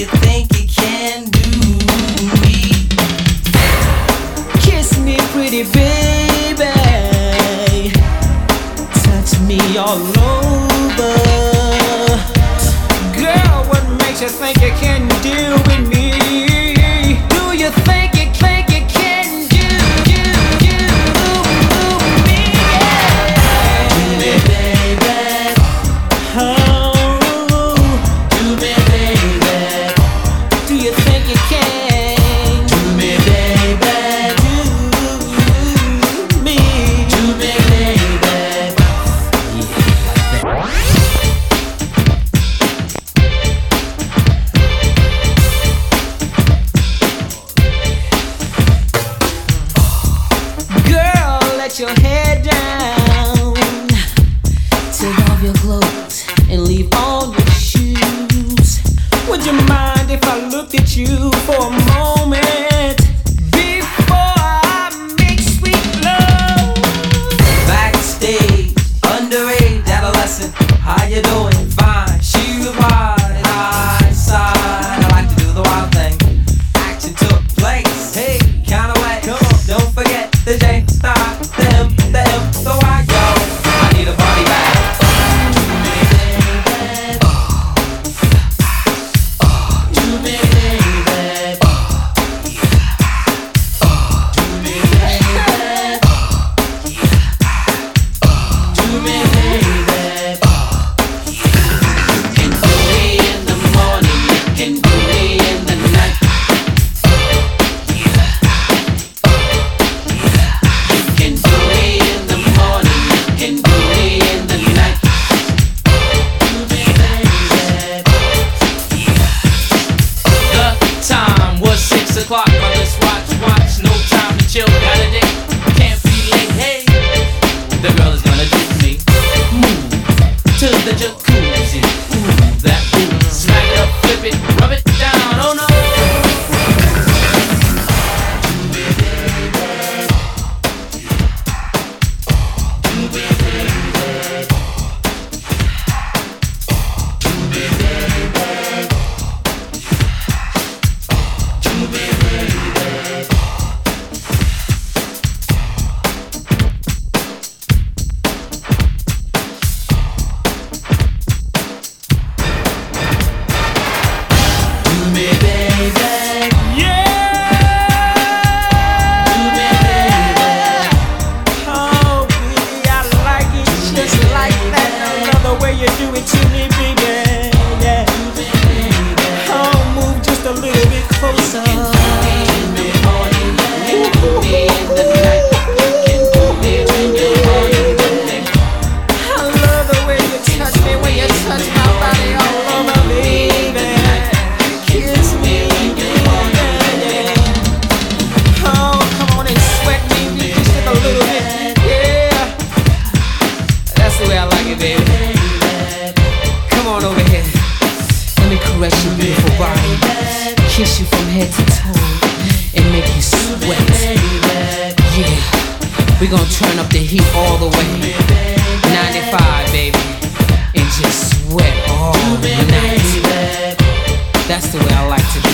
you think you can do me? Kiss me, pretty baby. Touch me all over. Girl, what makes you think you can deal with me? Do you think you can do me? Yeah. Do me, baby. Oh, Do me, baby. do you think you can Do me, baby. do me? Do me, baby. Girl, let your head down. Take off your clothes and leave on your shoes. Would you mind if I looked at you for a moment before I make sweet love? Backstage, underage, adolescent. How you doing? Fine. She replied, I sighed. I like to do the wild thing. Action took place. Hey, kinda wet. Come on. Don't forget the J, star, the M, the M, the Y, yo. I need a body bag. Do me, baby. Do me, baby. Do me, baby. Do me, baby. You can do me in the morning, you can do me in the night. You can do me in the morning, you can do me in the night. Do me, baby. The time was 6 o'clock on this watch, no time to chill, got a date, can't be late, hey. The girl is gonna do me. Move to the jacuzzi. Ooh, that booty. Smack it up, flip it, rub it down. Oh no. Do me, baby. Yeah. Do me, baby. Oh, baby, I like it just like that. I love the way you do it to me, baby. Yeah. Oh, move just a little bit closer. In the morning, you can do me in the night. You can do me when you're horny. I love the way you touch me when you touch my body all over, baby. Kiss me, baby. Oh, come on and sweat me just a little bit. Yeah, that's the way I like it, baby. Come on over here. Let me caress your beautiful body, kiss you from head to toe, and make you sweat. Yeah, we gonna turn up the heat all the way. 95, baby, and just sweat all night. That's the way I like to do